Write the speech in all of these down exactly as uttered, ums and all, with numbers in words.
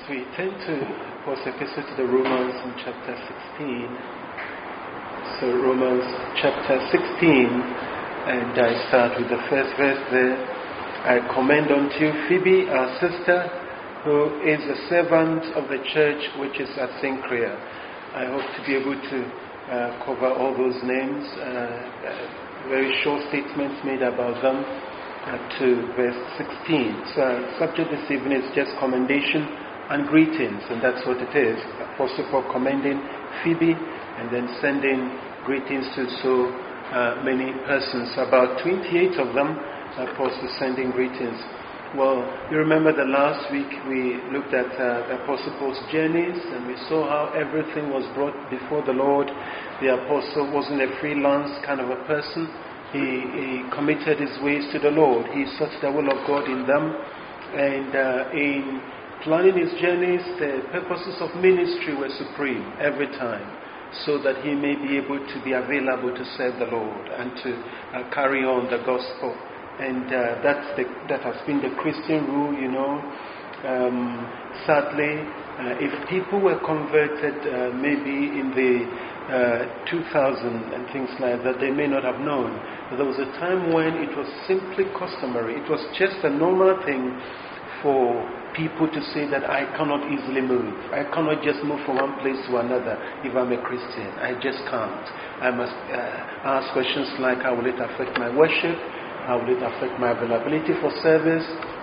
we turn to Paul's epistle to the Romans in chapter sixteen. So Romans chapter sixteen, and I start with the first verse there. I commend unto you Phoebe, our sister, who is a servant of the church which is at Cenchrea. I hope to be able to uh, cover all those names. Uh, uh, very short statements made about them uh, to verse sixteen. So our subject this evening is just commendation and greetings, and that's what it is. Apostle Paul commending Phoebe and then sending greetings to so uh, many persons. About twenty-eight of them, Apostle sending greetings. Well, you remember that last week we looked at uh, the Apostle Paul's journeys, and we saw how everything was brought before the Lord. The Apostle wasn't a freelance kind of a person. He, he committed his ways to the Lord. He sought the will of God in them, and uh, in planning his journeys, the purposes of ministry were supreme every time, so that he may be able to be available to serve the Lord and to uh, carry on the gospel. And uh, that's the, that has been the Christian rule, you know. Um, sadly, uh, if people were converted uh, maybe in the uh, two thousand and things like that, they may not have known. But there was a time when it was simply customary. It was just a normal thing for people to say that I cannot easily move. I cannot just move from one place to another if I'm a Christian. I just can't. I must uh, ask questions like, how will it affect my worship? How will it affect my availability for service?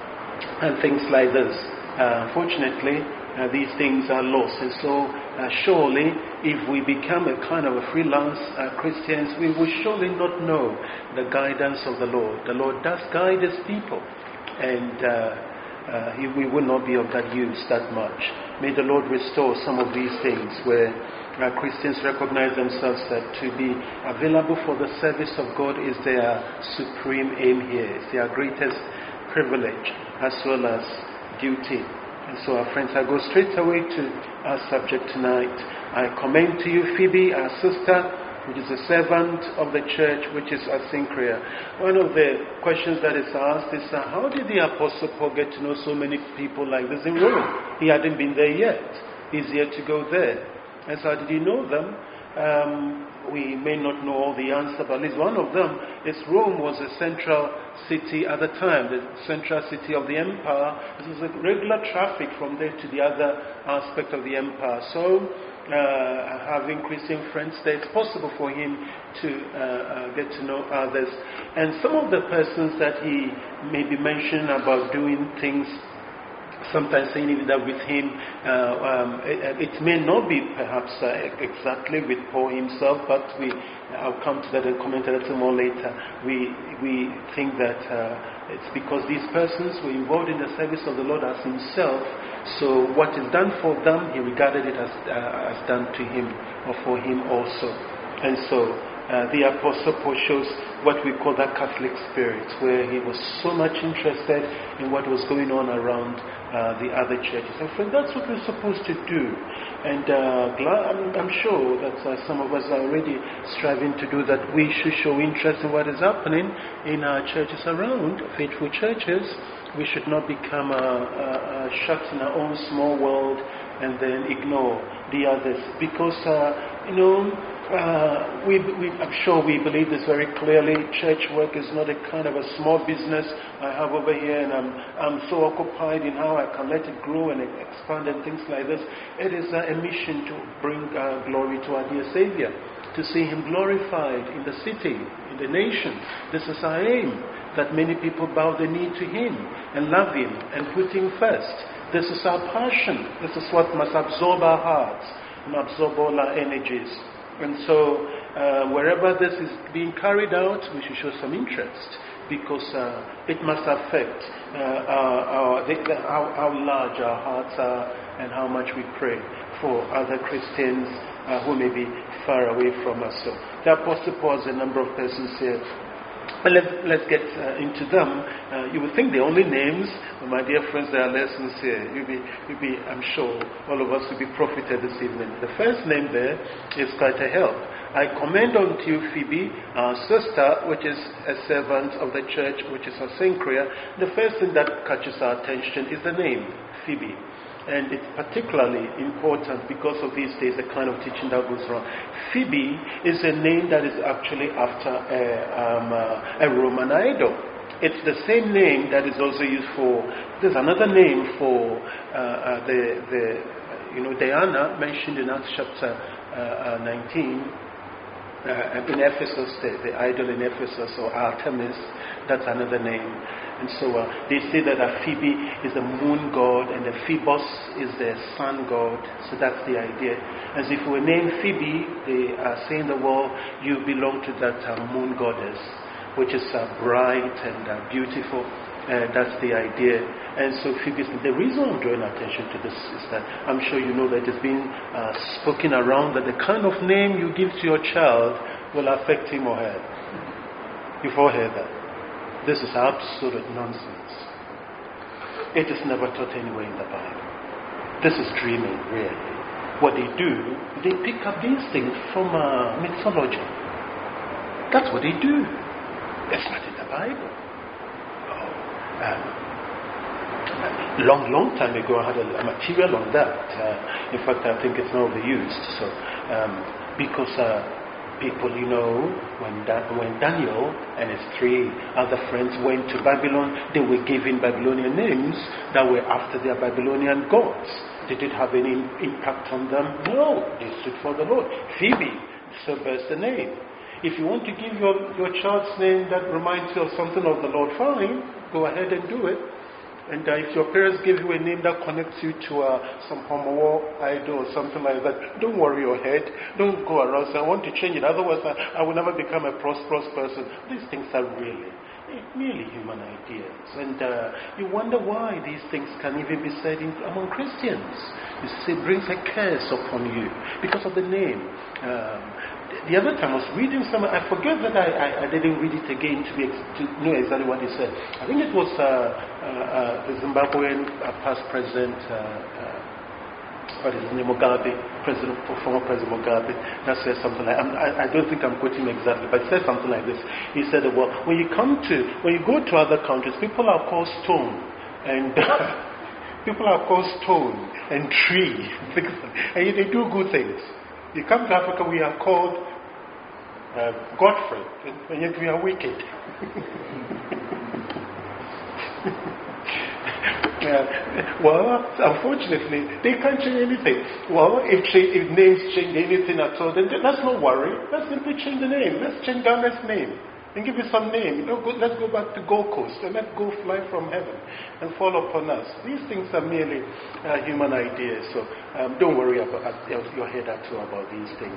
And things like this. Uh, unfortunately, uh, these things are lost. And so, uh, surely, if we become a kind of a freelance uh, Christians, we will surely not know the guidance of the Lord. The Lord does guide his people. And uh, Uh, he, we will not be of that use that much. May the Lord restore some of these things where uh, Christians recognize themselves that to be available for the service of God is their supreme aim here. It's their greatest privilege as well as duty. And so, our friends, I go straight away to our subject tonight. I commend to you Phoebe, our sister, which is a servant of the church, which is at Cenchrea. One of the questions that is asked is, uh, how did the Apostle Paul get to know so many people like this in Rome? He hadn't been there yet. He's yet to go there. And so how did he know them? Um, we may not know all the answer, but at least one of them is Rome was a central city at the time, the central city of the empire. This was a regular traffic from there to the other aspect of the empire. So, Uh, having Christian friends there, it's possible for him to uh, uh, get to know others. And some of the persons that he may be mentioning about doing things, sometimes saying even that with him, uh, um, it, it may not be perhaps uh, exactly with Paul himself, but we, I'll come to that and comment a little more later. We, we think that uh, it's because these persons were involved in the service of the Lord as himself. So what is done for them, he regarded it as, uh, as done to him or for him also. And so uh, the Apostle Paul shows what we call that Catholic spirit, where he was so much interested in what was going on around uh, the other churches. And friends, that's what we're supposed to do. And uh, glad, I'm, I'm sure that uh, some of us are already striving to do that. We should show interest in what is happening in our churches around, faithful churches. We should not become uh, uh, shut in our own small world and then ignore the others. Because, uh, you know, uh, we, we, I'm sure we believe this very clearly. Church work is not a kind of a small business I have over here, and I'm, I'm so occupied in how I can let it grow and expand and things like this. It is uh, a mission to bring uh, glory to our dear Savior, to see Him glorified in the city, in the nation. This is our aim, that many people bow the knee to Him and love Him and put Him first. This is our passion. This is what must absorb our hearts and absorb all our energies. And so, uh, wherever this is being carried out, we should show some interest, because uh, it must affect uh, our, our, the, the, how, how large our hearts are and how much we pray for other Christians uh, who may be far away from us. So, the Apostle Paul has a number of persons here. But let's, let's get uh, into them. Uh, you would think the only names, but my dear friends, there are lessons here. You'll be, you'll be, I'm sure, all of us will be profited this evening. The first name there is quite a help. I commend unto you Phoebe, our sister, which is a servant of the church, which is at Cenchrea. The first thing that catches our attention is the name, Phoebe. And it's particularly important because of these days, the kind of teaching that goes around. Phoebe is a name that is actually after a, um, uh, a Roman idol. It's the same name that is also used for, there's another name for uh, uh, the, the, you know, Diana mentioned in Acts chapter uh, uh, nineteen. Uh, in Ephesus, the, the idol in Ephesus, or Artemis, that's another name. And so uh, they say that uh, Phoebe is the moon god and the Phoebus is the sun god. So that's the idea. As if we name Phoebe, they are saying the well, you belong to that uh, moon goddess, which is uh, bright and uh, beautiful. Uh, that's the idea. And so Phoebe, the reason I'm drawing attention to this is that I'm sure you know that it's been uh, spoken around that the kind of name you give to your child will affect him or her. You've all heard that. This is absolute nonsense. It is never taught anywhere in the Bible. This is dreaming, really. What they do, they pick up these things from uh, mythology. That's what they do. It's not in the Bible. Um, long, long time ago, I had a, a material on that. Uh, in fact, I think it's now overused. So, um, because uh, people, you know, when, da- when Daniel and his three other friends went to Babylon, they were given Babylonian names that were after their Babylonian gods. Did it have any impact on them? No, they stood for the Lord. Phoebe, so bears the name. If you want to give your, your child's name that reminds you of something of the Lord, fine, go ahead and do it. And uh, if your parents give you a name that connects you to uh, some homo idol or something like that, don't worry your head. Don't go around saying, I want to change it. Otherwise, I, I will never become a prosperous person. These things are really, really human ideas. And uh, you wonder why these things can even be said in, among Christians. You see, it brings a curse upon you because of the name. Um, The other time I was reading some, I forget that I, I, I didn't read it again to, be, to know exactly what he said. I think it was uh, uh, uh, the Zimbabwean uh, past president, uh, uh, what is his name, Mugabe, president, former President Mugabe, that said something like, I'm, I, I don't think I'm quoting him exactly, but he said something like this. He said, well, when you come to, when you go to other countries, people are called stone, and people are called stone and tree, and they do good things. You come to Africa, we are called uh, Godfrey, and yet we are wicked. uh, well, unfortunately, they can't change anything. Well, if, cha- if names change anything at all, then let's not worry. Let's simply change the name. Let's change Ghana's name and give it some name. You know, go, let's go back to Gold Coast and let's go fly from heaven and fall upon us. These things are merely uh, human ideas. So um, don't worry about uh, your head at all about these things.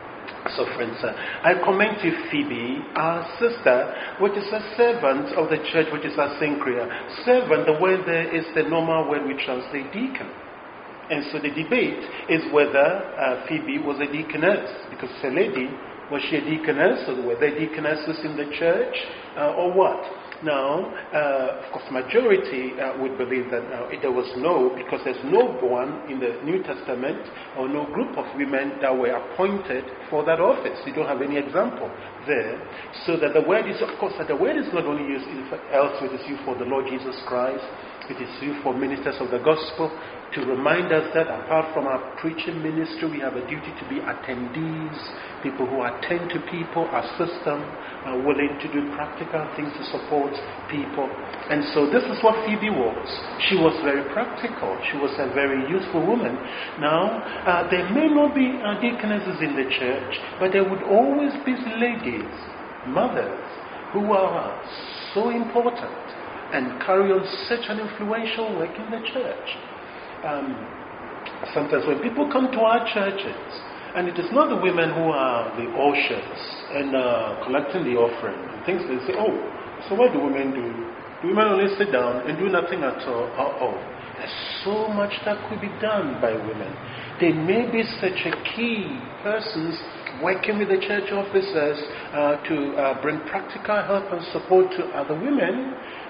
So friends, uh, I commend to Phoebe, our sister, which is a servant of the church, which is a synchria. Servant, the word there is the normal word we translate deacon. And so the debate is whether uh, Phoebe was a deaconess, because it's a lady. Was she a deaconess, or were there deaconesses in the church, uh, or what? Now, uh, of course, majority uh, would believe that uh, there was no, because there's no one in the New Testament or no group of women that were appointed for that office. You don't have any example there. So that the word is, of course, that the word is not only used elsewhere, it is used for the Lord Jesus Christ. It is used for ministers of the gospel to remind us that apart from our preaching ministry, we have a duty to be attendees, people who attend to people, assist them, are willing to do practical things to support people. And so this is what Phoebe was. She was very practical. She was a very useful woman. Now, uh, there may not be uh, deaconesses in the church, but there would always be ladies, mothers, who are so important and carry on such an influential work in the church. Um, sometimes when people come to our churches, and it is not the women who are the ushers and uh, collecting the offering and things, they say, oh, so what do women do? Do women only sit down and do nothing at all? Uh-oh. There's so much that could be done by women. They may be such a key persons working with the church officers uh, to uh, bring practical help and support to other women.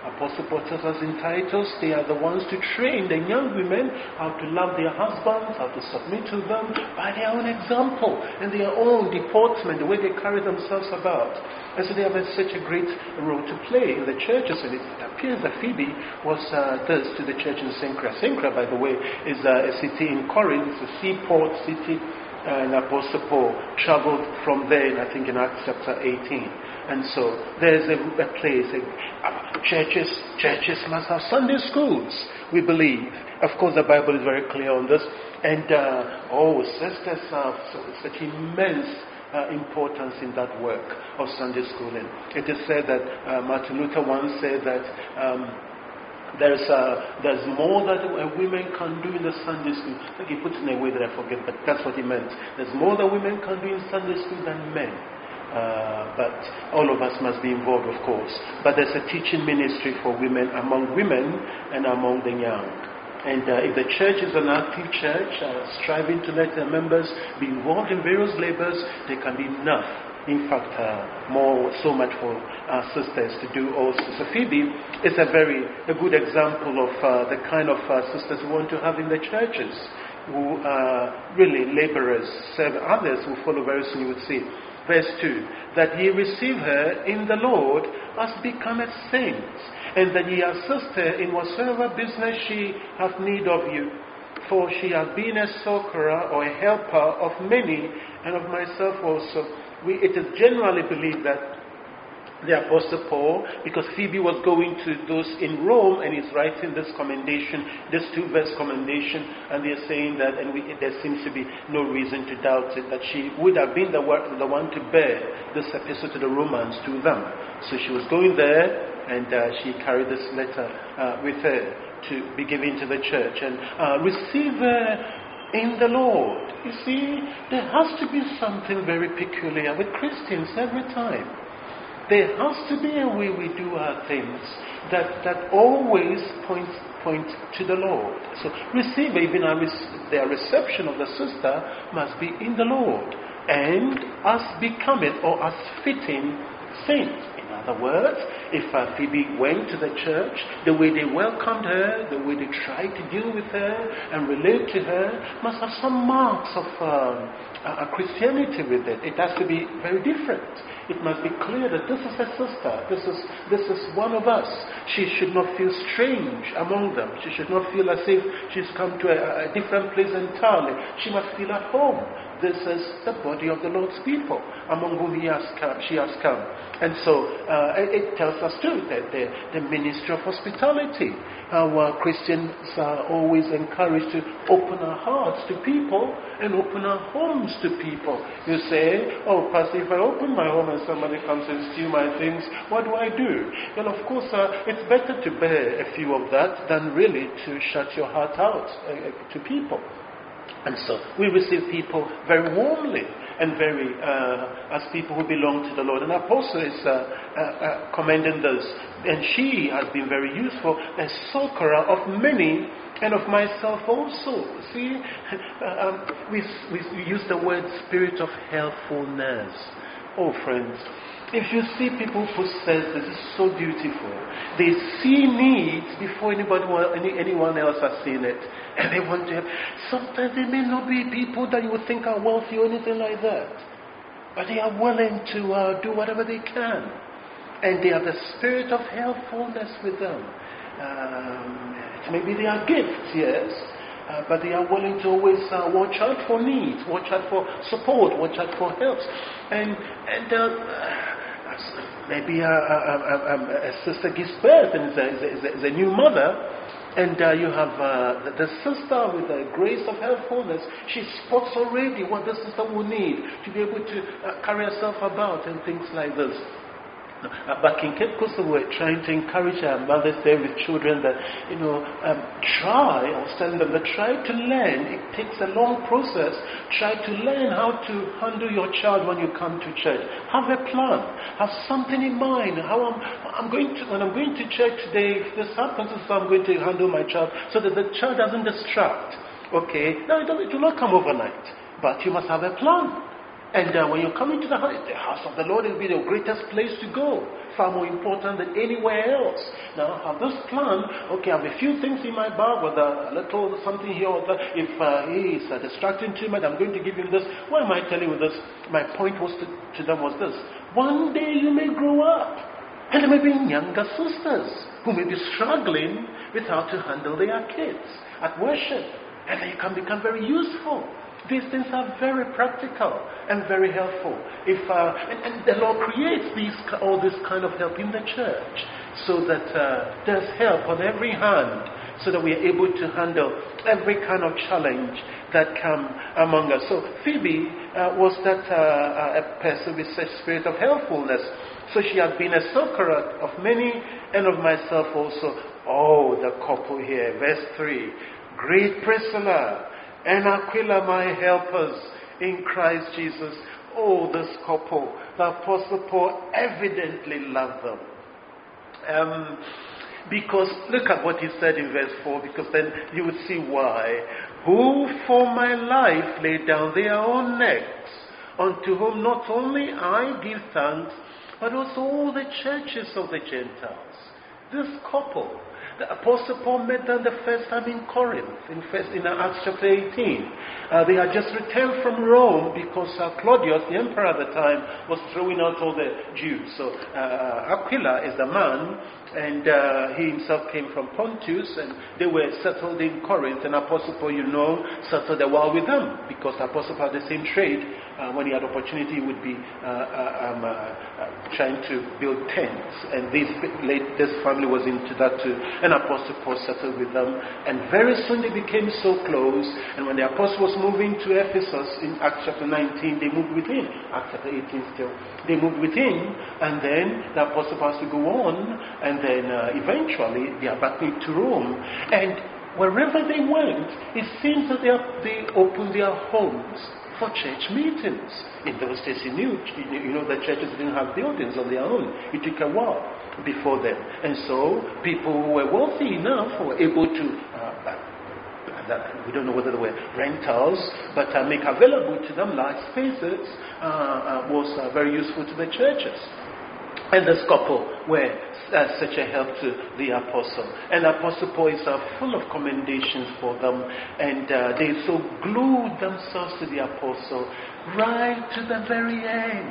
Apostle Paul tells us in Titus, they are the ones to train the young women how to love their husbands, how to submit to them by their own example and their own deportment, the way they carry themselves about. And so they have such a great role to play in the churches. And it appears that Phoebe was uh, this to the church in Cenchrea. Cenchrea, by the way, is uh, a city in Corinth. It's a seaport city. And Apostle Paul traveled from there, I think, in Acts chapter eighteen. And so there's a, a place, a, uh, churches, churches must have Sunday schools, we believe. Of course, the Bible is very clear on this. And, uh, oh, sisters have such immense uh, importance in that work of Sunday schooling. It is said that uh, Martin Luther once said that um, There's uh, there's more that uh, women can do in the Sunday school. I think he puts it in a way that I forget, but that's what he meant. There's more that women can do in Sunday school than men. Uh, but all of us must be involved, of course. But there's a teaching ministry for women, among women and among the young. And uh, if the church is an active church, uh, striving to let their members be involved in various labors, there can be enough. In fact, uh, more, so much for our sisters to do also. So Phoebe is a very a good example of uh, the kind of uh, sisters we want to have in the churches, who are really laborers, serve others who follow very soon, you would see. Verse two, that ye receive her in the Lord as becometh saints, and that ye assist her in whatsoever business she hath need of you. For she hath been a succorer or a helper of many, and of myself also. We, it is generally believed that the Apostle Paul, because Phoebe was going to those in Rome and he's writing this commendation, this two-verse commendation, and they're saying that, and we, there seems to be no reason to doubt it, that she would have been the, the one to bear this epistle to the Romans to them. So she was going there, and uh, she carried this letter uh, with her to be given to the church, and uh, receive her in the Lord. You see, there has to be something very peculiar with Christians every time. There has to be a way we do our things that, that always points point to the Lord. So receive, even our, their reception of the sister must be in the Lord, and as becoming or as fitting saints. In other words, if uh, Phoebe went to the church, the way they welcomed her, the way they tried to deal with her and relate to her, must have some marks of um, uh, Christianity with it. It has to be very different. It must be clear that this is her sister. This is this is one of us. She should not feel strange among them. She should not feel as if she's come to a, a different place entirely. She must feel at home. This is the body of the Lord's people, among whom he has come, she has come. And so uh, it, it tells us too that the, the ministry of hospitality, our Christians are always encouraged to open our hearts to people and open our homes to people. You say, oh, Pastor, if I open my home and somebody comes and steals my things, what do I do? Well, of course, uh, it's better to bear a few of that than really to shut your heart out uh, to people. And so we receive people very warmly and very uh, as people who belong to the Lord. And Apostle is uh, uh, uh, commending this. And she has been very useful, a succorer of many and of myself also. See, um, we, we use the word spirit of helpfulness. Oh, friends, if you see people who possess this, it's so beautiful. They see needs before anybody, any, anyone else has seen it. And they want to help. Sometimes they may not be people that you would think are wealthy or anything like that. But they are willing to uh, do whatever they can. And they have the spirit of helpfulness with them. Um, maybe they are gifts, yes. Uh, but they are willing to always uh, watch out for needs, watch out for support, watch out for help. And, and uh, maybe a, a, a, a sister gives birth and is a, is a, is a new mother, and uh, you have uh, the, the sister with the grace of helpfulness. She spots already what the sister will need to be able to uh, carry herself about and things like this. Uh, back in Cape Coast, we were trying to encourage our mothers there with children that, you know, um, try, I was telling them that try to learn. It takes a long process. Try to learn how to handle your child when you come to church. Have a plan. Have something in mind. How I'm, I'm going to, when I'm going to church today, if this happens, this is how I'm going to handle my child, so that the child doesn't distract. Okay? Now, it, it will not come overnight, but you must have a plan. And uh, when you come into the house, the house of the Lord will be the greatest place to go, far more important than anywhere else. Now, I have this plan. Okay, I have a few things in my bag, with a little something here or there. If uh, he is uh, distracting too much, I'm going to give him this. Why am I telling you this? My point was to, to them was this: one day you may grow up, and there may be younger sisters who may be struggling with how to handle their kids at worship, and then you can become very useful. These things are very practical and very helpful. If uh, and, and the Lord creates these all this kind of help in the church, so that uh, there's help on every hand, so that we are able to handle every kind of challenge that come among us. So Phoebe uh, was that uh, a person with such spirit of helpfulness. So she has been a succorer of many and of myself also. Oh, the couple here, verse three. Great Priscilla and Aquila, my helpers in Christ Jesus. Oh, this couple. The Apostle Paul evidently loved them. Um, because, look at what he said in verse four, because then you would see why. Who for my life laid down their own necks, unto whom not only I give thanks, but also all the churches of the Gentiles. This couple, the Apostle Paul met them the first time in Corinth, in, first, in Acts chapter eighteen. Uh, they had just returned from Rome because uh, Claudius, the emperor at the time, was throwing out all the Jews. So uh, Aquila is the man, and uh, he himself came from Pontus, and they were settled in Corinth. And Apostle Paul, you know, settled a while with them because the Apostle Paul had the same trade. Uh, when he had opportunity, he would be uh, uh, um, uh, uh, trying to build tents, and this, this family was into that too. And Apostle Paul settled with them, and very soon they became so close. And when the apostle was moving to Ephesus in Acts chapter nineteen, they moved with him. Acts chapter eighteen still, they moved with him, and then the apostle has to go on, and then uh, eventually they are back to Rome. And wherever they went, it seems that they, are, they opened their homes for church meetings. In those days, you knew, you know, the churches didn't have buildings on their own. It took a while before them. And so, people who were wealthy enough were able to, uh, that, we don't know whether they were rentals, but uh, make available to them large spaces uh, uh, was uh, very useful to the churches. And this couple were uh, such a help to the apostle. And Apostle Paul is uh, full of commendations for them. And uh, they so glued themselves to the apostle right to the very end.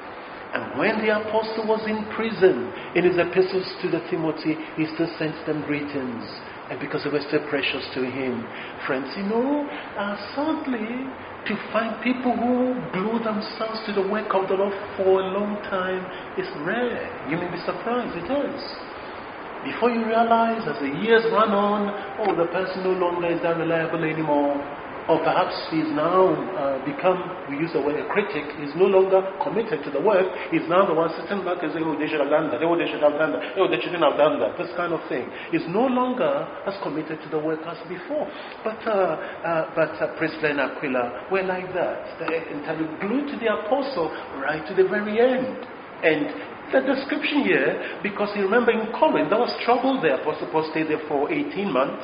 And when the apostle was in prison, in his epistles to the Timothy, he still sent them greetings. And because they were still precious to him. Friends, you know, uh, sadly, to find people who glue themselves to the work of the Lord for a long time is rare. You may be surprised, it is. Before you realize, as the years run on, oh, the person no longer is that reliable anymore. Or perhaps he's now uh, become, we use the word a critic, he's no longer committed to the work. He's now the one sitting back and saying, oh, they should have done that, oh, they should have done that, oh, they shouldn't have done that, this kind of thing. He's no longer as committed to the work as before. But uh, uh, but uh, Priscilla and Aquila were like that. They entirely glued to the apostle right to the very end. And the description here, because you remember in Corinth, there was trouble there. Apostle Paul stayed there for eighteen months.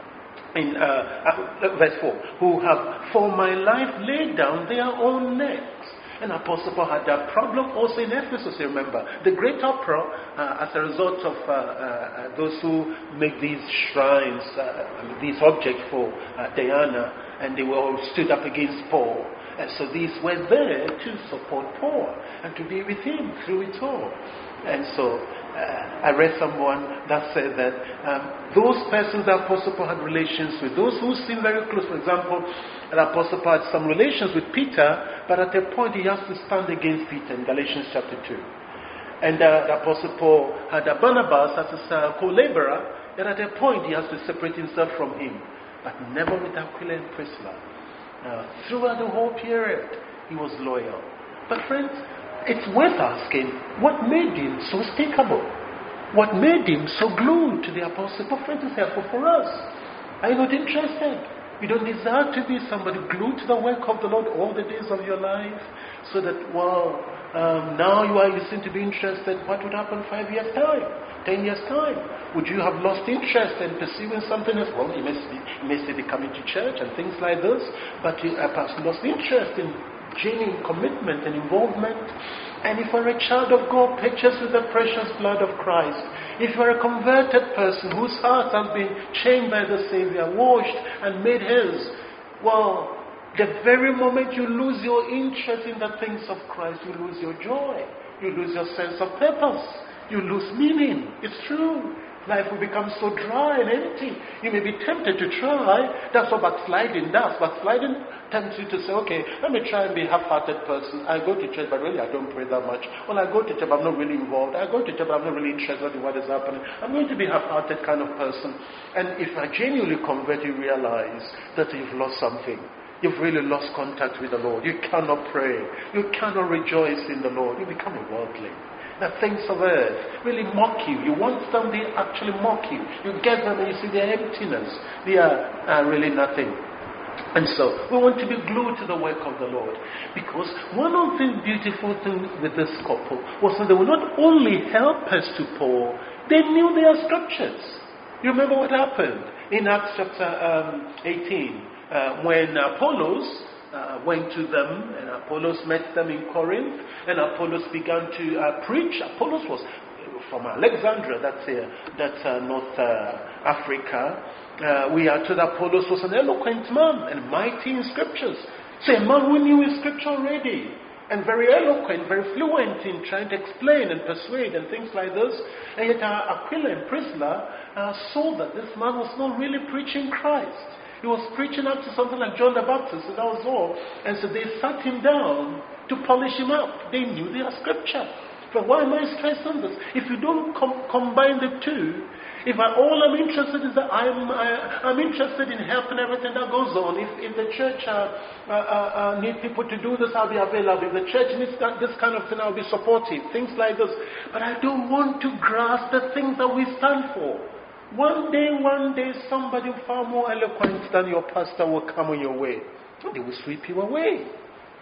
In uh, uh, verse four, who have for my life laid down their own necks. And Apostle Paul had that problem also in Ephesus, you remember. The great uproar uh, as a result of uh, uh, those who make these shrines, uh, these objects for uh, Diana, and they were all stood up against Paul. And so these were there to support Paul and to be with him through it all. And so uh, I read someone that said that um, those persons that Apostle Paul had relations with, those who seemed very close, for example, the Apostle Paul had some relations with Peter, but at a point he has to stand against Peter in Galatians chapter two. And uh, the Apostle Paul had a Barnabas as his uh, co-laborer, and at a point he has to separate himself from him, but never with Aquila and Priscilla. Uh, throughout the whole period, he was loyal. But friends, it's worth asking, what made him so stickable? What made him so glued to the apostle? But friends, it's helpful for us. Are you not interested? You don't desire to be somebody glued to the work of the Lord all the days of your life, so that, well, um, now you are, you seem to be interested. What would happen five years' time? Ten years' time? Would you have lost interest in pursuing something else? Well, you may, you may still be coming to church and things like this, but you have perhaps lost interest in genuine commitment and involvement. And if you're a child of God, purchased with the precious blood of Christ, if you're a converted person whose heart has been changed by the Savior, washed and made his, well, the very moment you lose your interest in the things of Christ, you lose your joy, you lose your sense of purpose, you lose meaning. It's true. Life will become so dry and empty. You may be tempted to try. That's what backsliding does. Backsliding tempts you to say, okay, let me try and be a half-hearted person. I go to church, but really I don't pray that much. Well, I go to church, but I'm not really involved. I go to church, but I'm not really interested in what is happening. I'm going to be a half-hearted kind of person. And if I genuinely convert, you realize that you've lost something. You've really lost contact with the Lord. You cannot pray. You cannot rejoice in the Lord. You become a worldling. The things of earth really mock you. You want them, they actually mock you. You get them and you see their emptiness. They are, are really nothing. And so, we want to be glued to the work of the Lord. Because one of the beautiful things with this couple was that they were not only helpers to Paul, they knew their scriptures. You remember what happened in Acts chapter um, eighteen, uh, when Apollos Uh, went to them, and Apollos met them in Corinth, and Apollos began to uh, preach. Apollos was from Alexandria, that's uh, that's uh, North uh, Africa. Uh, we are told Apollos was an eloquent man and mighty in scriptures. So a man who knew his scripture already, and very eloquent, very fluent in trying to explain and persuade and things like this. And yet uh, Aquila and Priscilla uh, saw that this man was not really preaching Christ. He was preaching up to something like John the Baptist, and that was all. And so they sat him down to polish him up. They knew their scripture. But why am I stressing this? If you don't com- combine the two, if I, all I'm interested is that I'm, I, I'm interested in helping everything that goes on. If, if the church uh, uh, uh, need people to do this, I'll be available. If the church needs that, this kind of thing, I'll be supportive. Things like this. But I don't want to grasp the things that we stand for. One day, one day, somebody far more eloquent than your pastor will come on your way. And they will sweep you away.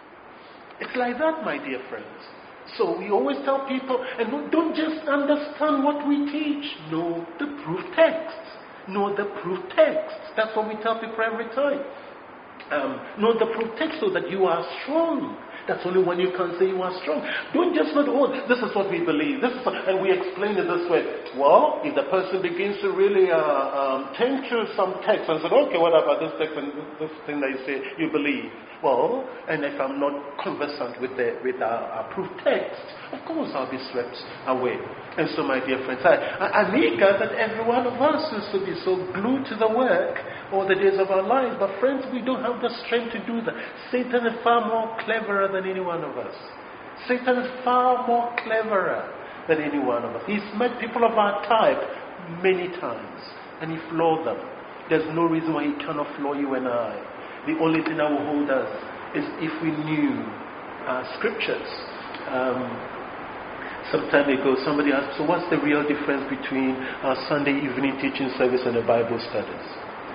It's like that, my dear friends. So we always tell people, and don't just understand what we teach. Know the proof texts. Know the proof texts. That's what we tell people every time. Um, know the proof text so that you are strong. That's only when you can say you are strong. Don't just not, oh, this is what we believe. This is what, and we explain it this way. Well, if the person begins to really uh, um, tend to some text and say, okay, what about this text and this thing that you say you believe? Well, and if I'm not conversant with the with our, our proof text, of course I'll be swept away. And so, my dear friends, I, I, I'm eager that every one of us is to be so glued to the work all the days of our lives. But friends, we don't have the strength to do that. Satan is far more cleverer than any one of us. Satan is far more cleverer than any one of us. He's met people of our type many times, and he floored them. There's no reason why he cannot floor you and I. The only thing that will hold us is if we knew uh, scriptures. Um, some time ago, somebody asked, so what's the real difference between our Sunday evening teaching service and the Bible studies?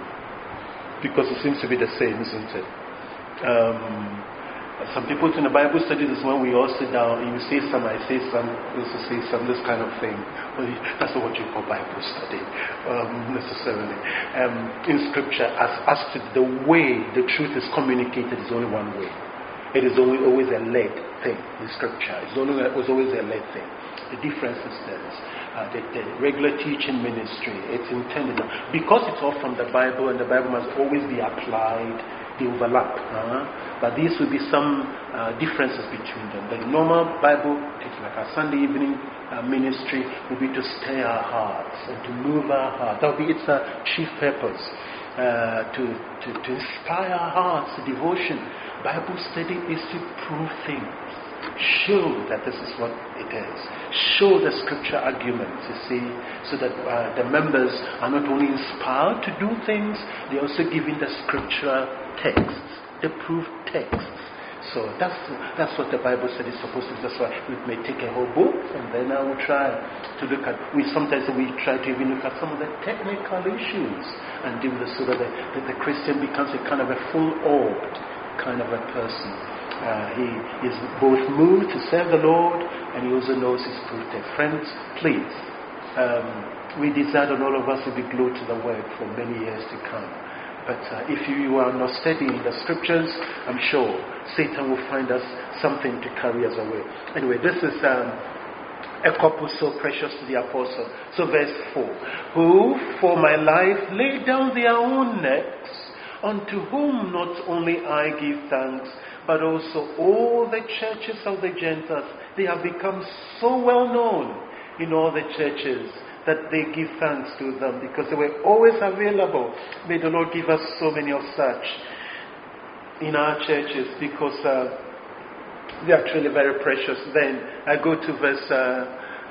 Because it seems to be the same, isn't it? Um, some people in the Bible studies is when we all sit down and you say some, I say some, you also say some, this kind of thing. Well, that's not what you call Bible study, um, necessarily. Um, in Scripture, as, as to the way the truth is communicated, is only one way. It is always, always a led thing in Scripture. It's only, it was always a led thing. The difference is this. Uh, the, the regular teaching ministry, it's intended, because it's all from the Bible, and the Bible must always be applied, they overlap. Uh-huh. But these will be some uh, differences between them. The normal Bible, it's like a Sunday evening uh, ministry, will be to stir our hearts and to move our hearts. That will be its uh, chief purpose, uh, to, to, to inspire our hearts to devotion. Bible study is to prove things. Show that this is what it is. Show the scripture arguments, you see, so that uh, the members are not only inspired to do things, they're also giving the scripture texts, the proof texts. So that's that's what the Bible said is supposed to be. That's why we may take a whole book, and then I will try to look at, we sometimes we try to even look at some of the technical issues and deal with it so that the, that the Christian becomes a kind of a full-orbed kind of a person. Uh, he is both moved to serve the Lord, and he also knows his proof text. Friends, please, um, we desire that all of us will be glued to the work for many years to come. But uh, if you are not studying the scriptures, I'm sure Satan will find us something to carry us away. Anyway, this is um, a couple so precious to the apostle. So verse four. Who for my life laid down their own necks, unto whom not only I give thanks, but also all the churches of the Gentiles. They have become so well known in all the churches that they give thanks to them because they were always available. May the Lord give us so many of such in our churches because uh, they are truly very precious. Then I go to verse uh,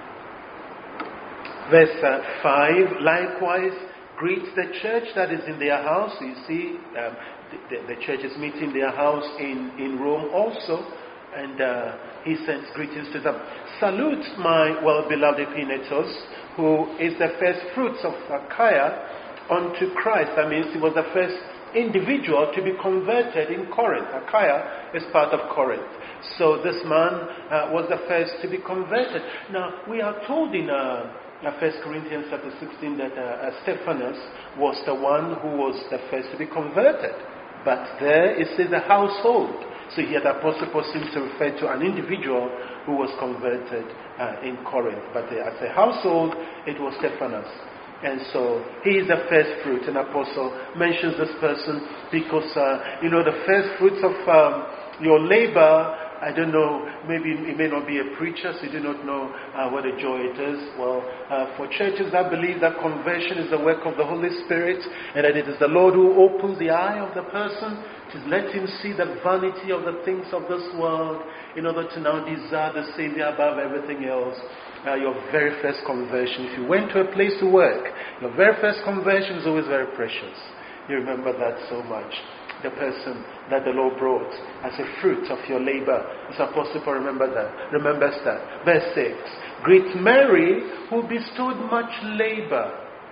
verse uh, five. Likewise, greet the church that is in their house. You see, um, the, the church is meeting in their house in, in Rome also. And uh, he sends greetings to them. Salute my well-beloved Epaenetus, who is the first fruits of Achaia unto Christ. That means he was the first individual to be converted in Corinth. Achaia is part of Corinth. So this man uh, was the first to be converted. Now, we are told in uh, First Corinthians chapter sixteen that uh, Stephanus was the one who was the first to be converted. But there it says the household. So here the Apostle Paul seems to refer to an individual who was converted uh, in Corinth. But uh, as a household, it was Stephanus. And so he is the first fruit. An apostle mentions this person because, uh, you know, the first fruits of um, your labor, I don't know, maybe it may not be a preacher, so you do not know uh, what a joy it is. Well, uh, for churches that believe that conversion is the work of the Holy Spirit and that it is the Lord who opens the eye of the person to let him see the vanity of the things of this world in order to now desire the Savior above everything else. Uh, your very first conversion, if you went to a place to work, your very first conversion is always very precious. You remember that so much. The person that the Lord brought as a fruit of your labor. As Apostle Paul remember that, remembers that. Verse six. Greet Mary, who bestowed much labor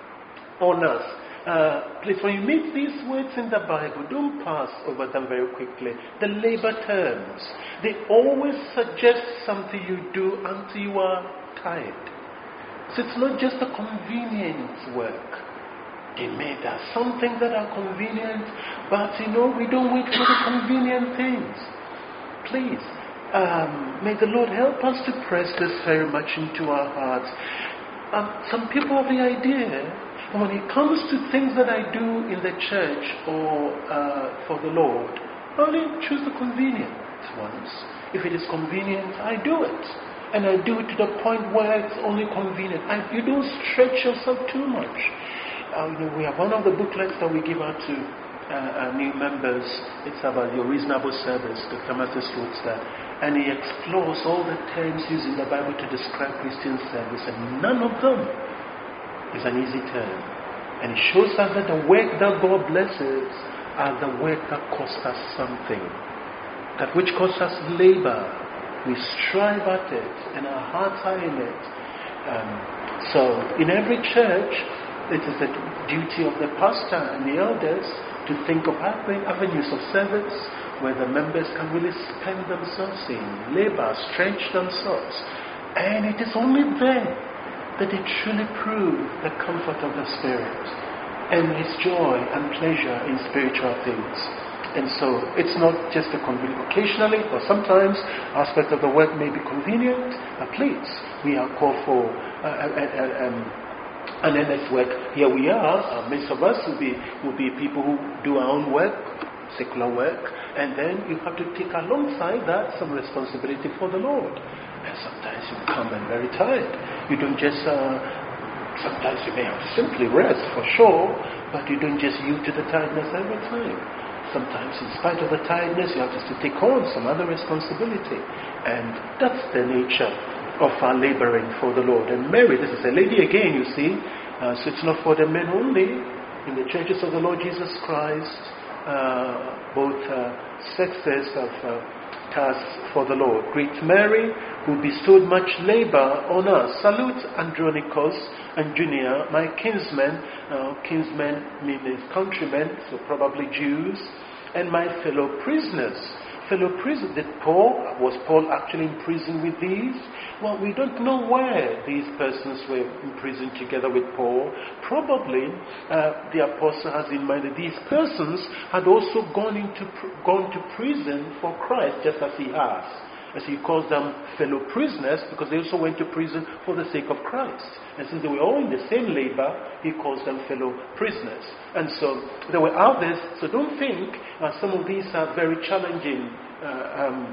on us. Uh, please, when you meet these words in the Bible, don't pass over them very quickly. The labor terms, they always suggest something you do until you are tired. So it's not just a convenient work. They made us something that are convenient, but you know, we don't wait for the convenient things. Please, um, may the Lord help us to press this very much into our hearts. Um, some people have the idea, when it comes to things that I do in the church or uh, for the Lord, I only choose the convenient ones. If it is convenient, I do it. And I do it to the point where it's only convenient. I, you don't stretch yourself too much. Uh, you know, we have one of the booklets that we give out to uh, our new members. It's about your reasonable service, Doctor Matthew wrote that. And he explores all the terms used in the Bible to describe Christian service, and none of them is an easy term. And it shows us that the work that God blesses are the work that costs us something. That which costs us labor. We strive at it, and our hearts are in it. Um, so, in every church, it is the duty of the pastor and the elders to think of avenues of service where the members can really spend themselves in, labor, stretch themselves. And it is only then that they truly prove the comfort of the Spirit and His joy and pleasure in spiritual things. And so it's not just a convenient. Occasionally or sometimes aspect of the work may be convenient, but please, we are called for uh, uh, uh, um, an endless work. Here we are, uh, most of us will be will be people who do our own work, secular work, and then you have to take alongside that some responsibility for the Lord. And sometimes you come and very tired. You don't just, uh, sometimes you may have simply rest for sure, but you don't just yield to the tiredness every time. Sometimes in spite of the tiredness, you have to take on some other responsibility. And that's the nature of our laboring for the Lord. And Mary, this is a lady again, you see. Uh, so it's not for the men only. In the churches of the Lord Jesus Christ, uh, both uh, sexes have uh, tasks for the Lord. Greet Mary, who bestowed much labor on us. Salute Andronicus and Junia, my kinsmen. Uh, kinsmen means countrymen, so probably Jews, and my fellow prisoners. fellow prison. Did Paul, was Paul actually in prison with these? Well, we don't know where these persons were in prison together with Paul. Probably uh, the apostle has in mind that these persons had also gone into gone to prison for Christ, just as he has. As he calls them fellow prisoners, because they also went to prison for the sake of Christ. And since they were all in the same labor, he calls them fellow prisoners. And so they were out there. So don't think uh, some of these are very challenging uh, um,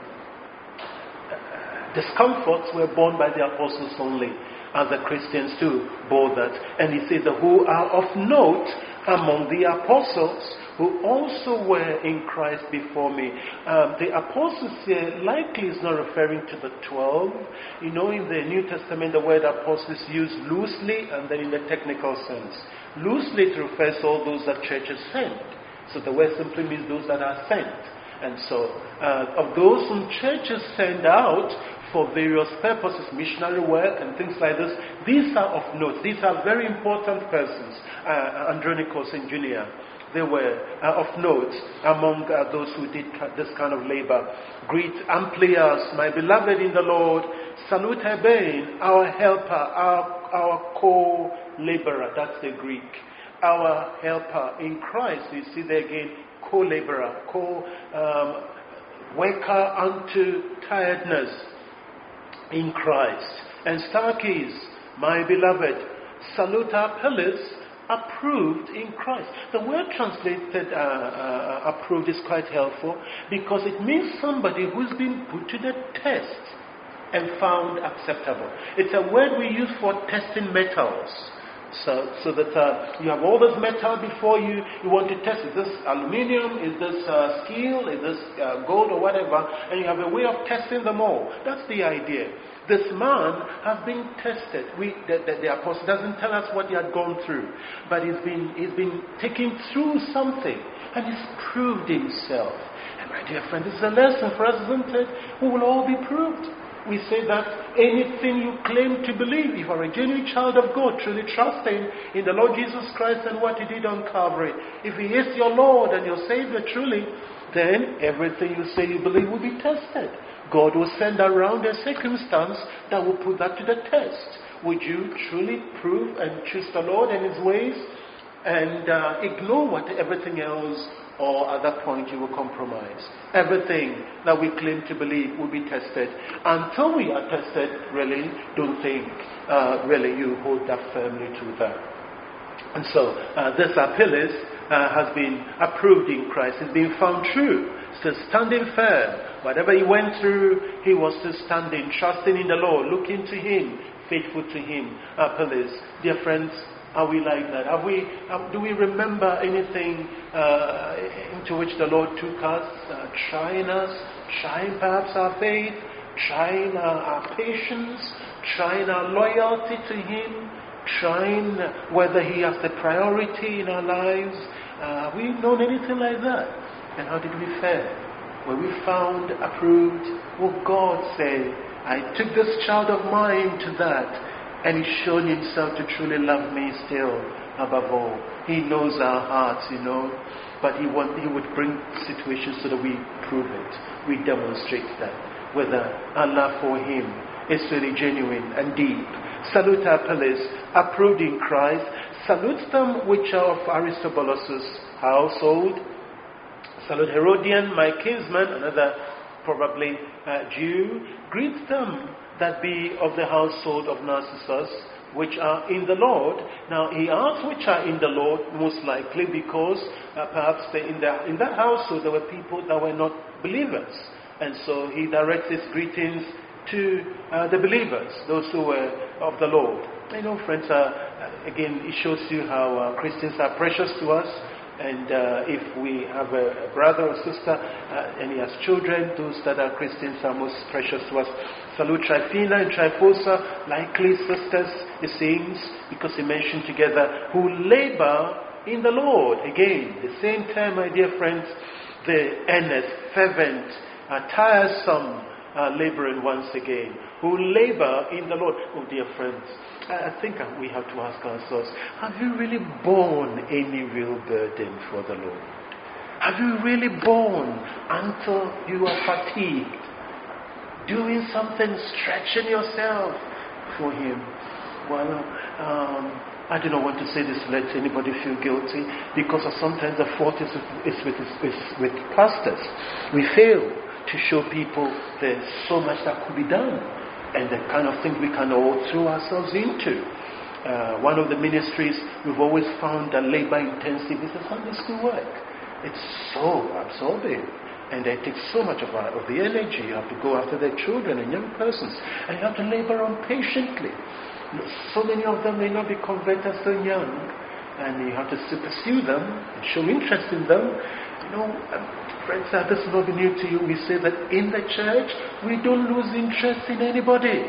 discomforts were borne by the apostles only. Other Christians too bore that. And he said, who are of note among the apostles, who also were in Christ before me. Um, the apostles here likely is not referring to the twelve. You know, in the New Testament, the word apostles is used loosely and then in the technical sense. Loosely, it refers to all those that churches sent. So the word simply means those that are sent. And so, uh, of those whom churches send out for various purposes, missionary work and things like this, these are of note. These are very important persons. Uh, Andronicus and Junia, they were uh, of note among uh, those who did this kind of labor. Greet Amplias, my beloved in the Lord. Salute Hebein, our helper, our, our co-laborer. That's the Greek. Our helper in Christ. You see there again, co-laborer, co-worker unto tiredness in Christ. And Starkis, my beloved. Salute Apelles, approved in Christ. The word translated uh, uh, approved is quite helpful because it means somebody who's been put to the test and found acceptable. It's a word we use for testing metals. So, so that uh, you have all this metal before you, you want to test. Is this aluminium? Is this uh, steel? Is this uh, gold or whatever? And you have a way of testing them all. That's the idea. This man has been tested. We, the, the, the apostle doesn't tell us what he had gone through, but he's been, he's been taken through something, and he's proved himself. And my dear friend, this is a lesson for us, isn't it? We will all be proved. We say that anything you claim to believe, if you are a genuine child of God, truly trusting in the Lord Jesus Christ and what He did on Calvary, if He is your Lord and your Savior truly, then everything you say you believe will be tested. God will send around a circumstance that will put that to the test. Would you truly prove and choose the Lord and His ways and uh, ignore what everything else, or at that point you will compromise? Everything that we claim to believe will be tested. Until we are tested, really, don't think uh, really you hold that firmly to that. And so uh, this Apelles uh, has been approved in Christ. He's been found true, still standing firm. Whatever he went through, he was still standing, trusting in the Lord, looking to Him, faithful to Him. Apelles, dear friends, are we like that? Have we? Uh, do we remember anything uh, into which the Lord took us, uh, trying us, trying perhaps our faith, trying uh, our patience, trying our loyalty to Him, trying whether He has the priority in our lives? Uh, have we known anything like that? And how did we fare? Were we found approved? Will God say, I took this child of mine to that, and He's shown Himself to truly love me still above all. He knows our hearts, you know, but He want, He would bring situations so that we prove it. We demonstrate that, whether our love for Him is really genuine and deep. Salute Apelles, approved in Christ. Salute them which are of Aristobulus' household. Salute Herodian, my kinsman, another probably uh, Jew. Greet them that be of the household of Narcissus, which are in the Lord. Now he asks which are in the Lord, most likely because uh, perhaps they, in, the, in that household there were people that were not believers. And so he directs his greetings to uh, the believers, those who were of the Lord. You know, friends, uh, again, it shows you how uh, Christians are precious to us. And uh, if we have a, a brother or sister uh, and he has children, those that are Christians are most precious to us. Salute Tryphena and Tryphosa, likely sisters, it seems, because he mentioned together, who labor in the Lord. Again, the same term, my dear friends, the earnest, fervent, uh, tiresome uh, laboring once again, who labor in the Lord. Oh, dear friends, I think we have to ask ourselves, have you really borne any real burden for the Lord? Have you really borne until you are fatigued? Doing something, stretching yourself for Him. Well, um, I do not want to say this to let anybody feel guilty, because sometimes the fault is, is, with, is with pastors. We fail to show people there's so much that could be done, and the kind of things we can all throw ourselves into. Uh, one of the ministries we've always found that labor intensive is the Sunday school work. It's so absorbing, and it takes so much of, our, of the energy. You have to go after their children and young persons, and you have to labor on patiently. So many of them may not be converted so young, and you have to pursue them and show interest in them. You know, um, friends, uh, this will not be new to you. We say that in the church, we don't lose interest in anybody.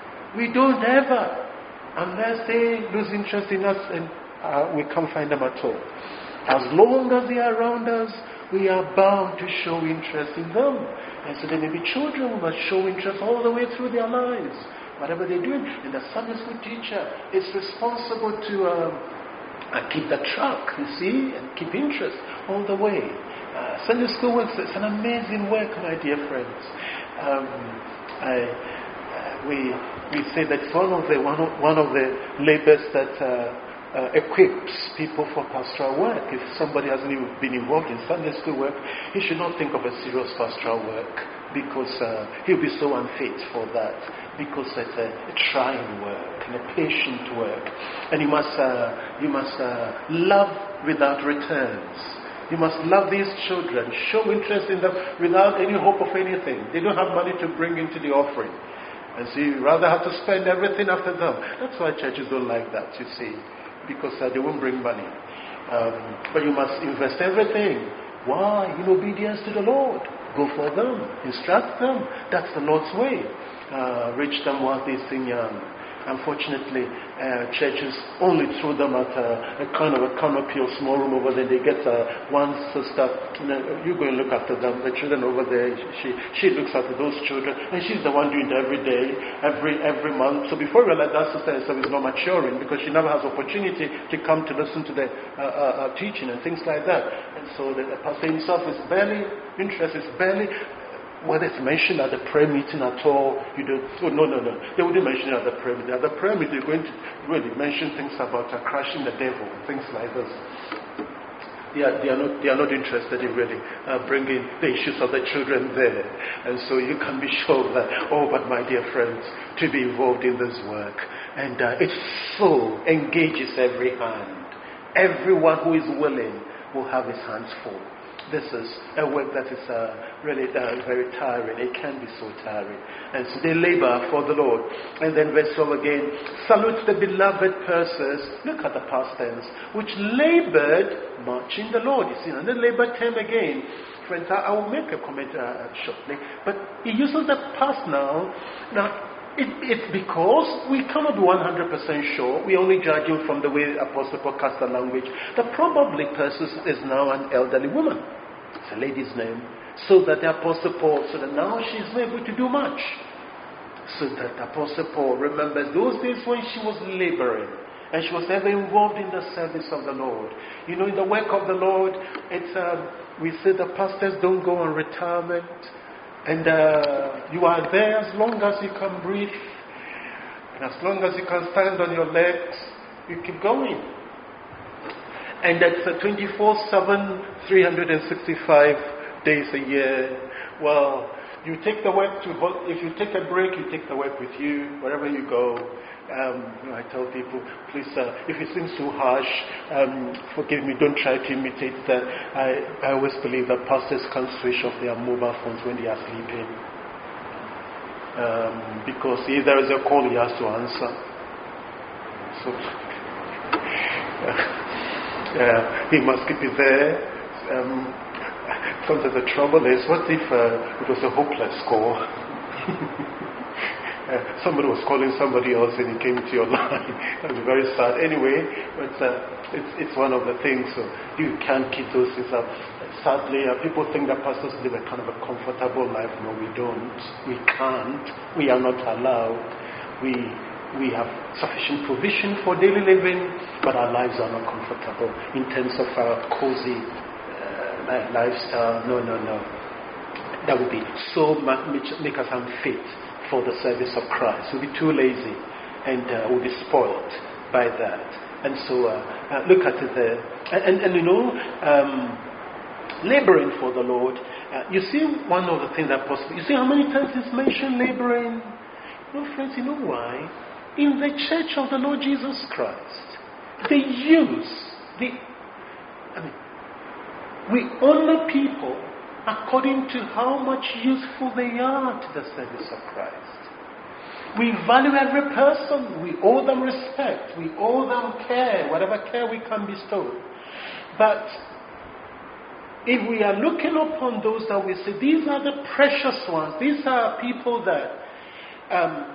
We don't ever. Unless they lose interest in us, and uh, we can't find them at all. As long as they are around us, we are bound to show interest in them. And so they may be children, we must show interest all the way through their lives. Whatever they're doing. And the Sunday school teacher is responsible to um, uh, keep the track, you see, and keep interest all the way. Uh, Sunday school work is an amazing work, my dear friends. Um, I, uh, we we say that it's one of the one of, one of the labors that uh, uh, equips people for pastoral work. If somebody hasn't even been involved in Sunday school work, he should not think of a serious pastoral work, because uh, he'll be so unfit for that. Because it's a, a trying work and a patient work, and you must uh, you must uh, love without returns. You must love these children, show interest in them without any hope of anything. They don't have money to bring into the offering. And so you rather have to spend everything after them. That's why churches don't like that, you see. Because uh, they won't bring money. Um, but you must invest everything. Why? In obedience to the Lord. Go for them. Instruct them. That's the Lord's way. Uh, reach them while they're still young. Unfortunately, uh, churches only throw them at a, a kind of a canopy or small room over there. They get uh, one sister, you, know, you go and look after them. The children over there, she she looks after those children, and she's the one doing it every day, every every month. So before you realize that sister herself is not maturing, because she never has opportunity to come to listen to the uh, uh, uh, teaching and things like that. And so the, the pastor himself is barely interested, is barely. Whether it's mentioned at the prayer meeting at all, you don't. Oh, no, no, no. They wouldn't mention it at the prayer meeting. At the prayer meeting, they're going to really mention things about uh, crushing the devil, things like this. They are, they are not. They are not interested in really uh, bringing the issues of the children there. And so you can be sure that. Oh, but my dear friends, to be involved in this work, and uh, it so engages every hand. Everyone who is willing will have his hands full. This is a work that is uh, really uh, very tiring. It can be so tiring. And so they labor for the Lord. And then verse twelve again. Salute the beloved persons. Look at the past tense. Which labored much in the Lord. You see, and the labor term again. Friends, I, I will make a comment uh, shortly. But he uses the past now. Now, It, it's because we cannot be one hundred percent sure. We're only judging from the way Apostle Paul cast the language. The probably person is now an elderly woman. It's a lady's name. So that the Apostle Paul, so that now she's not able to do much. So that the Apostle Paul remembers those days when she was laboring. And she was ever involved in the service of the Lord. You know, in the work of the Lord, it's um, we say the pastors don't go on retirement. And uh, you are there as long as you can breathe. And as long as you can stand on your legs, you keep going. And that's uh, twenty-four seven, three hundred sixty-five days a year. Well, you take the work to, if you take a break, you take the work with you, wherever you go. Um, you know, I tell people, please, uh, if it seems too harsh, um, forgive me, don't try to imitate that. I, I always believe that pastors can switch off their mobile phones when they are sleeping. Um, because if there is a call, he has to answer. So, uh, he must keep it there. Um, sometimes the trouble is, what if uh, it was a hopeless call? Uh, somebody was calling somebody else and he came to your line. That was very sad. Anyway, but uh, it's it's one of the things. So you can't keep those things up. Sadly, uh, people think that pastors live a kind of a comfortable life. No, we don't. We can't. We are not allowed. We we have sufficient provision for daily living, but our lives are not comfortable in terms of our cozy. Uh, uh, lifestyle. No, no, no. That would be so much make us unfit for the service of Christ. We'll be too lazy, and uh, we'll be spoiled by that. And so, uh, uh, look at it there. And, and, and you know, um, laboring for the Lord. Uh, you see, one of the things that possible. You see how many times it's mentioned laboring. No, friends, you know why? In the church of the Lord Jesus Christ, they use the. I mean, we honor people according to how much useful they are to the service of Christ. We value every person. We owe them respect. We owe them care, whatever care we can bestow. But if we are looking upon those that we say, these are the precious ones, these are people that um,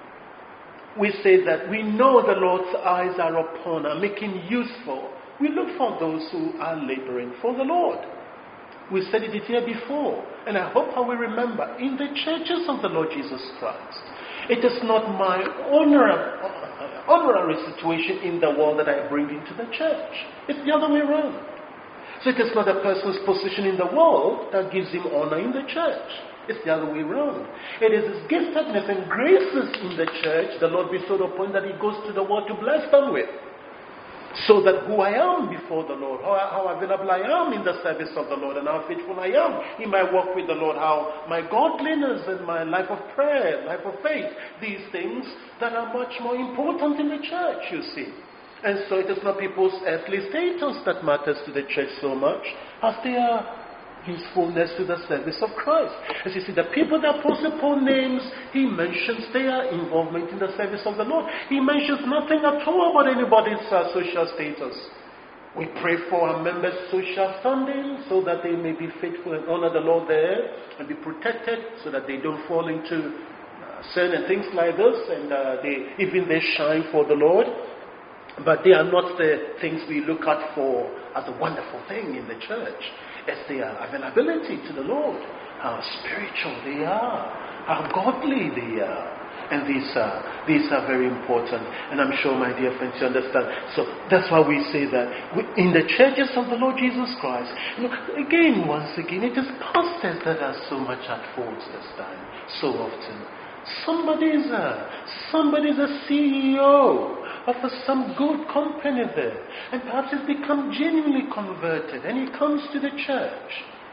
we say that we know the Lord's eyes are upon, are making useful. We look for those who are laboring for the Lord. We said it here before, and I hope I will remember, in the churches of the Lord Jesus Christ, it is not my honor, honorary situation in the world that I bring into the church. It's the other way around. So it is not a person's position in the world that gives him honor in the church. It's the other way around. It is his giftedness and graces in the church the Lord bestowed upon that he goes to the world to bless them with. So that who I am before the Lord, how, how available I am in the service of the Lord, and how faithful I am in my walk with the Lord, how my godliness and my life of prayer, life of faith, these things that are much more important in the church, you see. And so it is not people's earthly status that matters to the church so much as their usefulness to the service of Christ. As you see, the people that Apostle Paul names, he mentions their involvement in the service of the Lord. He mentions nothing at all about anybody's uh, social status. We pray for our members' social standing so that they may be faithful and honor the Lord there and be protected so that they don't fall into uh, sin and things like this, and uh, they even they shine for the Lord. But they are not the things we look at for as a wonderful thing in the church. It's their availability to the Lord, how spiritual they are, how godly they are. And these are, these are very important. And I'm sure, my dear friends, you understand. So that's why we say that we, in the churches of the Lord Jesus Christ, you know, again, once again, it is pastors that are so much at fault this time, so often. Somebody's a, somebody's a C E O of a, some good company there, and perhaps he's become genuinely converted, and he comes to the church,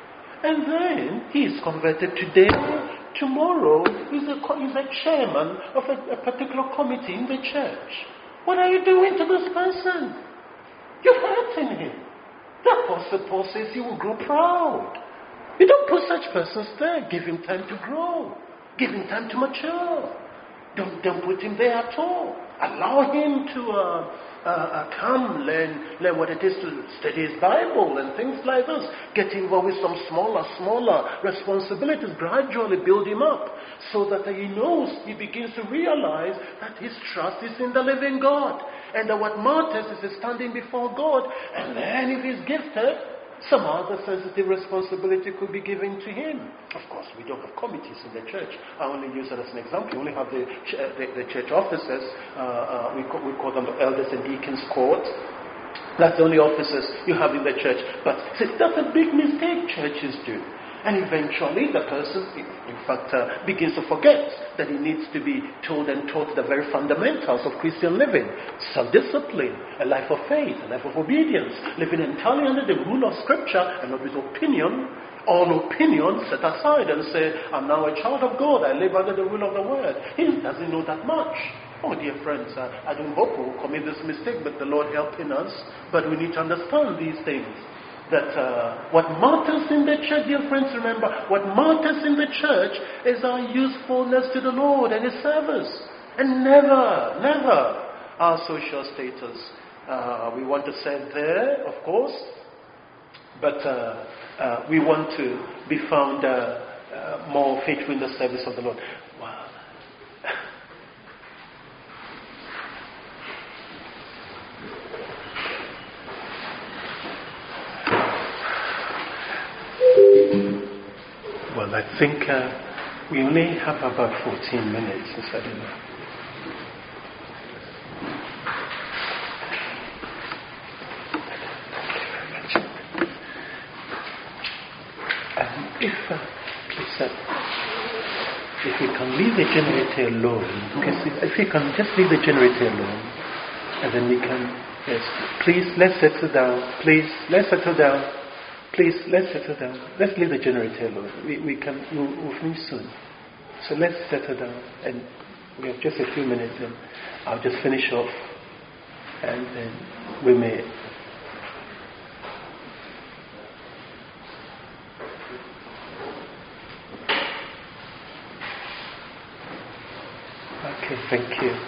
and then he is converted today. Tomorrow he's a, he's a chairman of a, a particular committee in the church. What are you doing to this person? You're hurting him. The Apostle Paul says he will grow proud. You don't put such persons there. Give him time to grow. Give him time to mature. Don't, don't put him there at all. Allow him to uh, uh, uh, come, learn, learn what it is to study his Bible and things like this. Get involved with some smaller, smaller responsibilities. Gradually build him up so that he knows, he begins to realize that his trust is in the living God. And that what matters is his standing before God. And then if he's gifted, some other sensitive responsibility could be given to him. Of course, we don't have committees in the church. I only use that as an example. We only have the, ch- the, the church officers. Uh, uh, we, call, we call them the elders and deacons court. That's the only officers you have in the church. But see, that's a big mistake churches do. And eventually the person, in fact, uh, begins to forget that he needs to be told and taught the very fundamentals of Christian living. Self-discipline, a life of faith, a life of obedience, living entirely under the rule of Scripture and not with opinion. All opinion set aside and say, I'm now a child of God, I live under the rule of the Word. He doesn't know that much. Oh, dear friends, uh, I don't hope we will commit this mistake, but the Lord helping us. But we need to understand these things. That uh, what matters in the church, dear friends, remember, what matters in the church is our usefulness to the Lord and His service. And never, never our social status. Uh, we want to serve there, of course, but uh, uh, we want to be found uh, uh, more faithful in the service of the Lord. Wow. Well, I think uh, we only have about fourteen minutes, is that enough? if, uh, if, uh, if we can leave the generator alone, because if, if we can just leave the generator alone, and then we can, yes, please, let's settle down, please, let's settle down, please, let's settle down, let's leave the generator alone. We, we can, we'll, we'll finish soon. So let's settle down, and we have just a few minutes, and I'll just finish off, and then we may. Okay, thank you.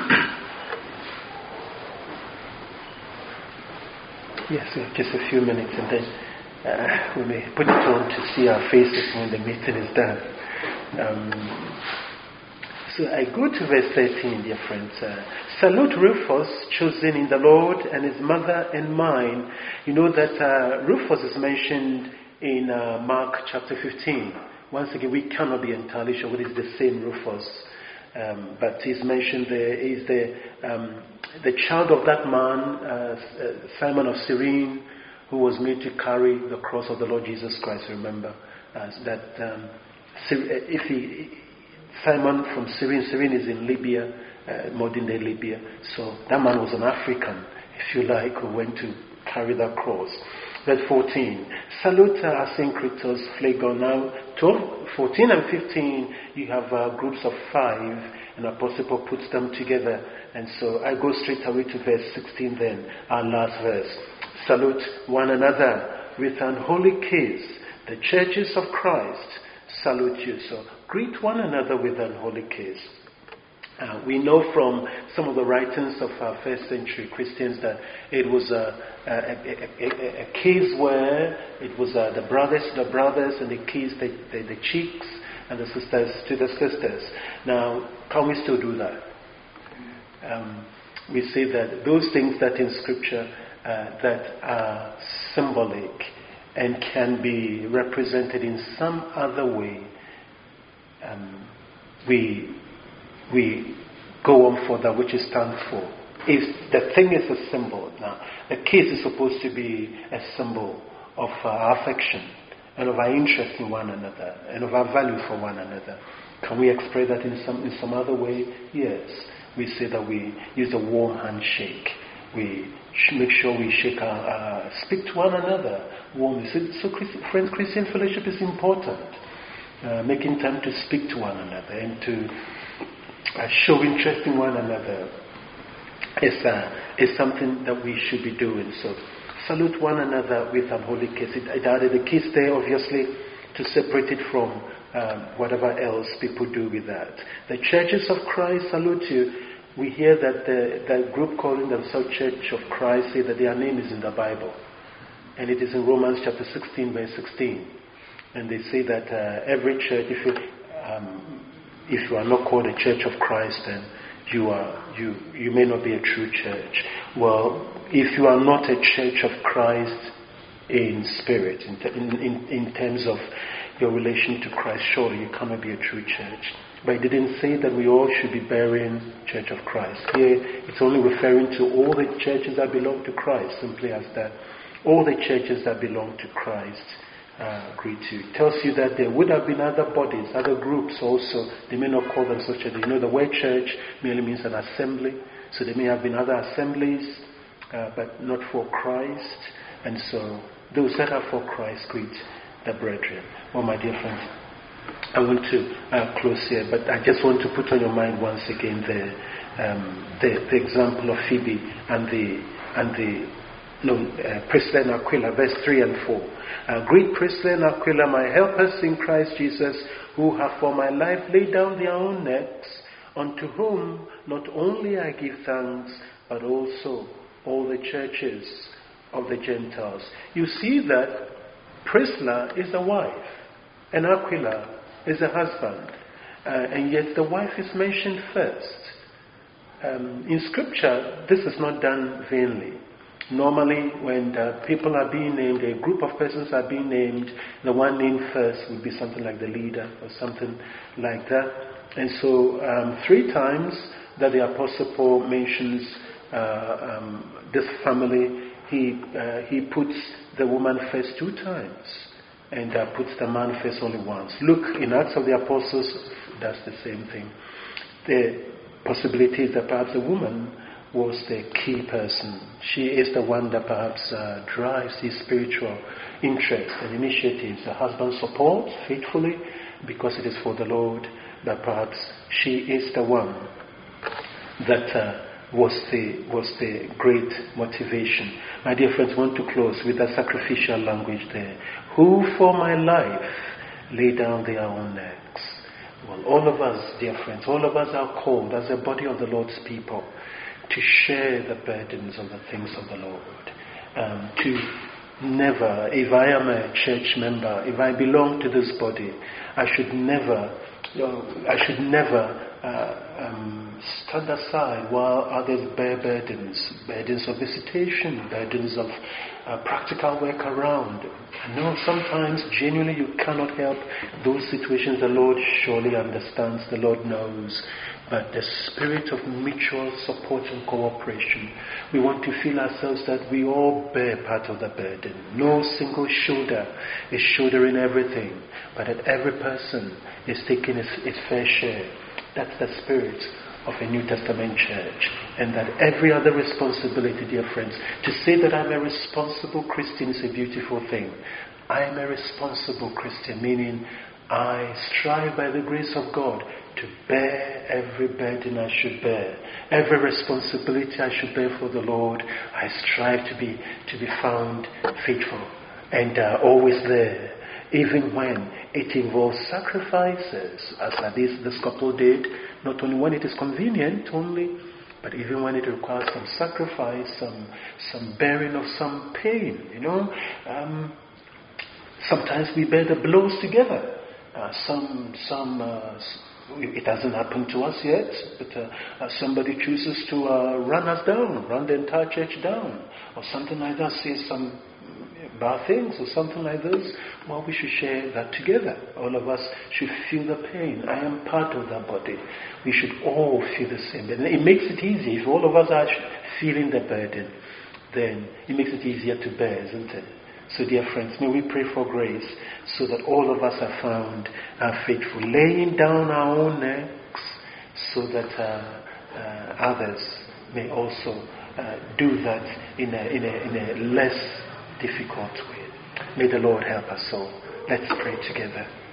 Yes, we have just a few minutes, and then uh, we may put it on to see our faces when the meeting is done. Um, so I go to verse thirteen, dear friends. Uh, Salute Rufus, chosen in the Lord, and his mother and mine. You know that uh, Rufus is mentioned in uh, Mark chapter fifteen. Once again, we cannot be entirely sure whether it's the same Rufus. Um, but he's mentioned there is the um, the child of that man, uh, Simon of Cyrene, who was made to carry the cross of the Lord Jesus Christ. Remember uh, that um, if he, Simon from Cyrene, Cyrene is in Libya, uh, modern day Libya. So that man was an African, if you like, who went to carry that cross. Verse fourteen, Salute Asyncritus, Phlegon. Now, twelve, fourteen and fifteen, you have uh, groups of five, and Apostle Paul puts them together. And so I go straight away to verse sixteen then, our last verse. Salute one another with an holy kiss. The churches of Christ salute you. So greet one another with an holy kiss. Uh, we know from some of the writings of our first century Christians that it was a, a, a, a, a case where it was uh, the brothers to the brothers, and they kissed the, the, the cheeks, and the sisters to the sisters. Now, can we still do that? Um, we say that those things that in Scripture uh, that are symbolic and can be represented in some other way, um, we we go on for that which it stands for. If the thing is a symbol, now the kiss is supposed to be a symbol of our affection and of our interest in one another and of our value for one another. Can we express that in some in some other way? Yes. We say that we use a warm handshake. We make sure we shake our, uh, speak to one another warmly. So, so Christian, friends, Christian fellowship is important. Uh, making time to speak to one another and to uh, show interest in one another is, uh, is something that we should be doing. So salute one another with an holy kiss. It, it added a kiss there, obviously, to separate it from um, whatever else people do with that. The churches of Christ salute you. We hear that the, the group calling themselves Church of Christ say that their name is in the Bible. And it is in Romans chapter sixteen, verse sixteen. And they say that uh, every church, if you, um, if you are not called a Church of Christ, then you are you you may not be a true church. Well, if you are not a Church of Christ in spirit, in, in, in, in terms of your relation to Christ, surely you cannot be a true church. But it didn't say that we all should be bearing Church of Christ. Here, it's only referring to all the churches that belong to Christ, simply as that. All the churches that belong to Christ uh, greet you. It tells you that there would have been other bodies, other groups also. They may not call them such a thing. You know, the word church merely means an assembly. So there may have been other assemblies, uh, but not for Christ. And so those that are for Christ greet the brethren. Well, my dear friends, I want to uh, close here, but I just want to put on your mind once again the um, the, the example of Phoebe and the and the no uh, Priscilla and Aquila, verse three and four. Uh, Greet Priscilla and Aquila, my helpers in Christ Jesus, who have for my life laid down their own necks, unto whom not only I give thanks, but also all the churches of the Gentiles. You see that Priscilla is a wife, and Aquila is a husband, uh, and yet the wife is mentioned first. Um, in Scripture, this is not done vainly. Normally, when uh, people are being named, a group of persons are being named, the one named first would be something like the leader or something like that. And so, um, three times that the Apostle Paul mentions uh, um, this family, he uh, he puts the woman first two times. and uh, puts the man first only once. Luke, in Acts of the Apostles, does the same thing. The possibility is that perhaps the woman was the key person. She is the one that perhaps uh, drives his spiritual interest and initiatives. The husband supports faithfully because it is for the Lord, but perhaps she is the one that uh, was the was the great motivation. My dear friends, want to close with a sacrificial language there. Who for my life lay down their own necks. Well, all of us, dear friends, all of us are called as a body of the Lord's people to share the burdens of the things of the Lord. Um, to never, if I am a church member, if I belong to this body, I should never, you know, I should never uh, um, stand aside while others bear burdens, burdens of visitation, burdens of uh, practical work around. I know sometimes genuinely you cannot help those situations. The Lord surely understands, the Lord knows. But the spirit of mutual support and cooperation, we want to feel ourselves that we all bear part of the burden. No single shoulder is shouldering everything, but that every person is taking its, its fair share. That's the spirit of a New Testament church. And that every other responsibility, dear friends, to say that I'm a responsible Christian is a beautiful thing. I am a responsible Christian, meaning I strive by the grace of God to bear every burden I should bear, every responsibility I should bear for the Lord. I strive to be to be found faithful and uh, always there, even when it involves sacrifices, as uh, this this couple did. Not only when it is convenient, only, but even when it requires some sacrifice, some some bearing of some pain. You know, um, sometimes we bear the blows together. Uh, some some. Uh, It hasn't happened to us yet, but uh, uh, somebody chooses to uh, run us down, run the entire church down, or something like that, say some bad things or something like this. Well, we should share that together. All of us should feel the pain. I am part of that body. We should all feel the same. And it makes it easy. If all of us are feeling the burden, then it makes it easier to bear, isn't it? So, dear friends, may we pray for grace so that all of us are found uh, faithful, laying down our own necks so that uh, uh, others may also uh, do that in a, in, a, in a less difficult way. May the Lord help us all. Let's pray together.